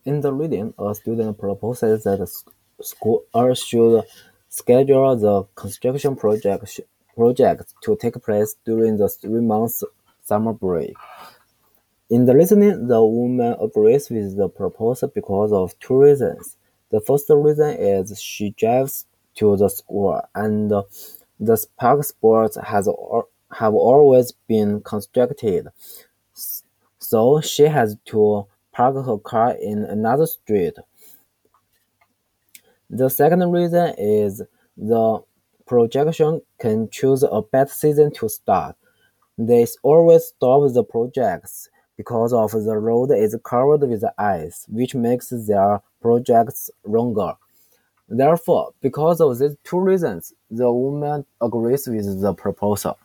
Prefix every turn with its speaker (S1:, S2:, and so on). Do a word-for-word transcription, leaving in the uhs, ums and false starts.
S1: In the reading, a student proposes that the school should schedule the construction project project to take place during the three months summer break. In the listening, the woman agrees with the proposal because of two reasons. The first reason is she drives to the school, and the park sports has al- have always been constructed, so she has to park her car in another street. The second reason is the projection can choose a bad season to start. They always stop the projects because of the road is covered with ice, which makes their projects longer. Therefore, because of these two reasons, the woman agrees with the proposal.